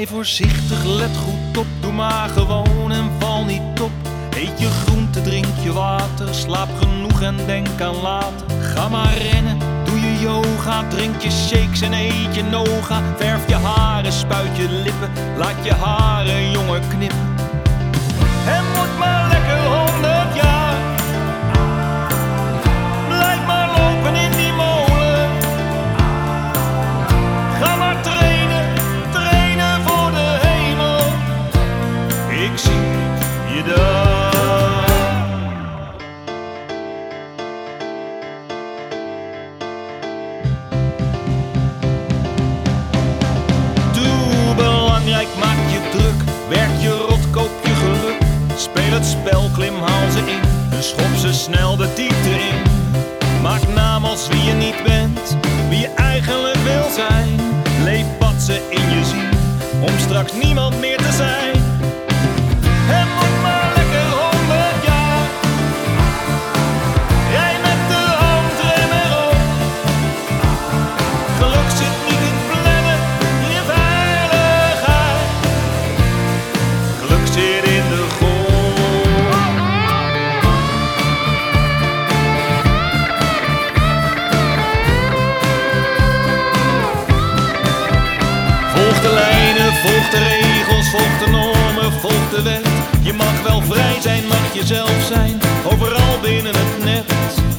Rij voorzichtig, let goed op, doe maar gewoon en val niet op. Eet je groente, drink je water, slaap genoeg en denk aan later. Ga maar rennen, doe je yoga, drink je shakes en eet je noga. Verf je haren, spuit je lippen, laat je haren jonger knippen. En word maar lekker 100 jaar. Blijf maar lopen in die molen. Ga maar trainen, trainen voor de hemel. Ik zie je daar. Doe belangrijk, maak je druk. Werk je rot, koop je geluk. Speel het spel, klim, haal ze in. En schop ze snel de diepte in. Maak naam als wie je niet bent, wie je eigenlijk wil zijn. Leef wat ze in je zien, om straks niemand meer te zijn. En word maar lekker 100 jaar. Rij met de handrem erop. Geluk zit niet in plannen, in je veiligheid. Geluk zit in de grond. Volg de lijnen, volg de regels, volg de normen, volg de wet. Je mag wel vrij zijn, mag jezelf zijn, overal binnen het net.